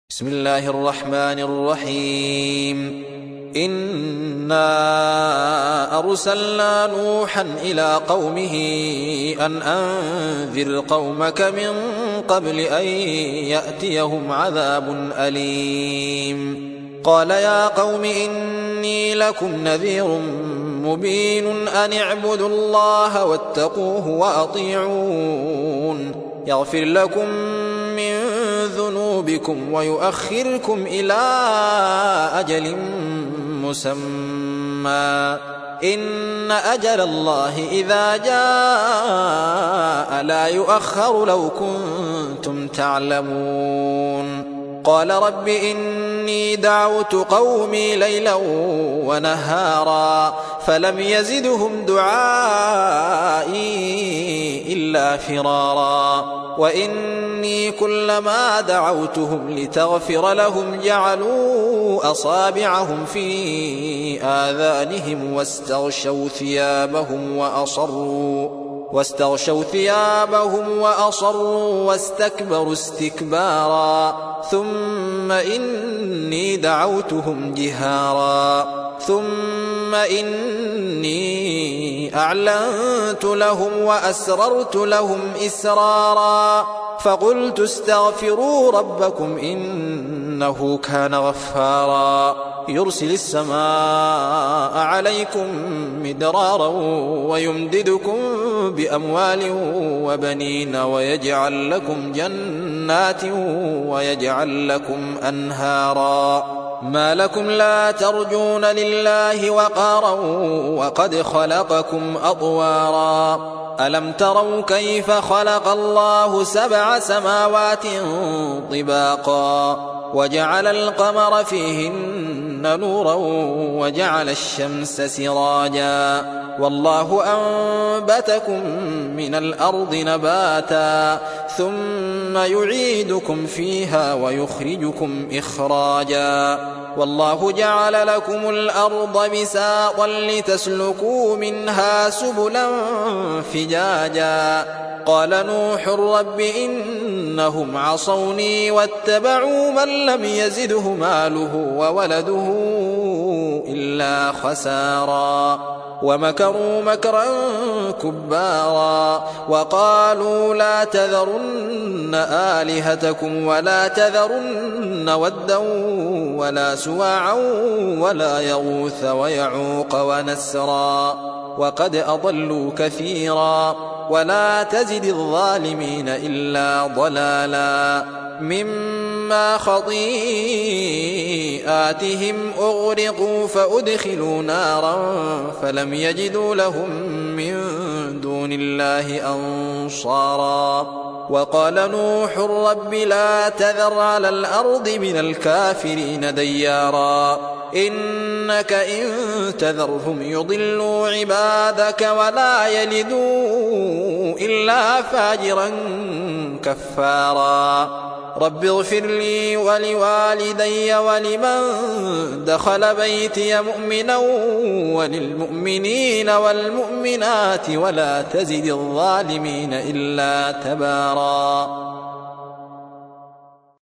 بسم الله الرحمن الرحيم إنا أرسلنا نوحا إلى قومه أن أنذر قومك من قبل أن يأتيهم عذاب أليم قال يا قوم إني لكم نذير مبين أن اعبدوا الله واتقوه وأطيعون يغفر لكم من ذنوبكم ويؤخركم إلى أجل مسمى إن أجل الله إذا جاء لا يؤخر لو كنتم تعلمون قال رب إني دعوت قومي ليلا ونهارا فلم يزدهم دعائي إلا فرارا وإني كلما دعوتهم لتغفر لهم جعلوا أصابعهم في آذانهم واستغشوا ثيابهم وأصروا واستكبروا استكبارا ثم إني دعوتهم جهارا ثم إني أعلنت لهم وأسررت لهم إسرارا فقلت استغفروا ربكم إنه كان غفارا يرسل السماء عليكم مدرارا ويمددكم بأموال وبنين ويجعل لكم جنات ويجعل لكم أنهارا ما لكم لا ترجون لله وقارا وقد خلقكم أطوارا ألم تروا كيف خلق الله 7 سماوات طباقا وجعل القمر فيهن نورا وجعل الشمس سراجا والله أنبتكم من الأرض نباتا ثم يعيدكم فيها ويخرجكم إخراجا والله جعل لكم الأرض بساطا لتسلكوا منها سبلا فجاجا قال نوح رب إنهم عصوني واتبعوا من لم يزده ماله وولده إلا خسارا ومكروا مكرا كبارا وقالوا لا تذرن آلهتكم ولا تذرن ودا ولا سواعا ولا يغوث ويعوق ونسرا وقد أضلوا كثيرا ولا تزد الظالمين إلا ضلالا مما خطيئاتهم أغرقوا فأدخلوا نارا فلم يجدوا لهم من دون الله أنصارا وقال نوح رب لا تذر على الأرض من الكافرين ديارا إنك إن تذرهم يضلوا عبادك ولا يلدوا إلا فاجرا كفارا رب اغفر لي ولوالدي ولمن دخل بيتي مؤمنا وللمؤمنين والمؤمنات ولا تزد الظالمين إلا تبارا